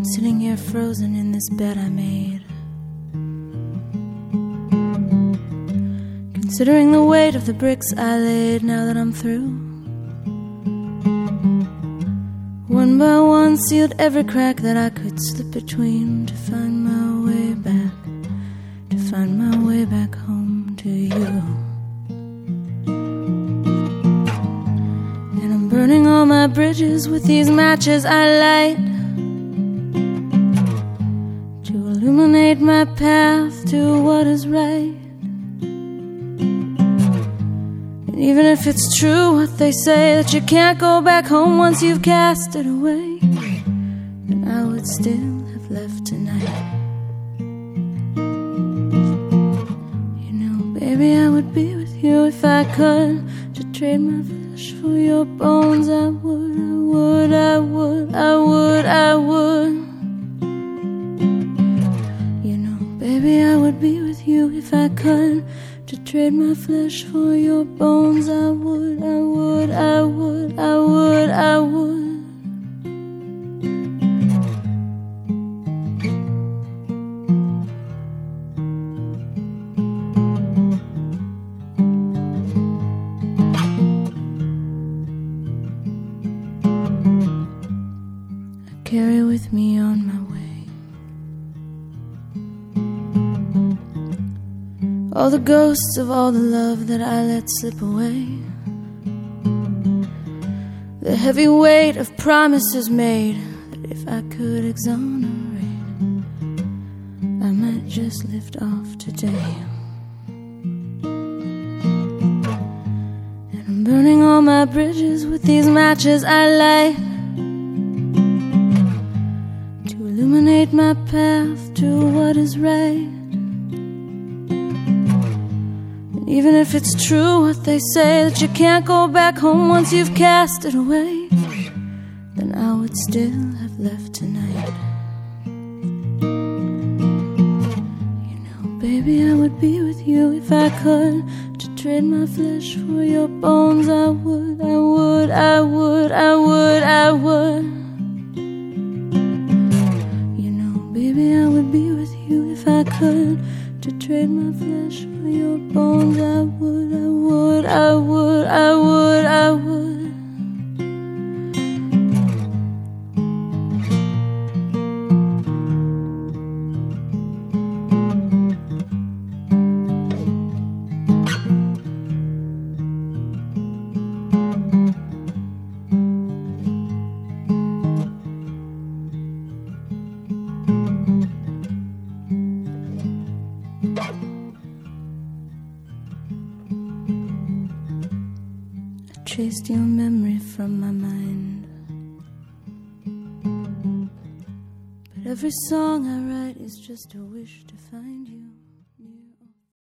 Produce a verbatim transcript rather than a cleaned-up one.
sitting here frozen in this bed I made, considering the weight of the bricks I laid. Now that I'm through, one by one sealed every crack that I could slip between, to find my way back, to find my way back home to you. And I'm burning all my bridges with these matches I light, to illuminate my path to what is right. And even if it's true what they say, that you can't go back home once you've cast it away, then I would still have left tonight. You know, baby, I would be with you if I could, to trade my flesh for your bones. I would, I would, I would, I would, I would. You know, baby, I would be with you if I could, to trade my flesh for your bones. I would, I would, I would, I would, I would. I carry with me on my way all the ghosts of all the love that I let slip away, the heavy weight of promises made, that if I could exonerate, I might just lift off today. And I'm burning all my bridges with these matches I light, to illuminate my path to what is right. Even if it's true what they say, that you can't go back home once you've cast it away, then I would still have left tonight. You know, baby, I would be with you if I could, to trade my flesh for your bones. I would, I would, I would, I would, I would. You know, baby, I would be with you if I could, to trade my flesh for your bones. I would, I would, I would, I would, I would. Traced your memory from my mind, but every song I write is just a wish to find you.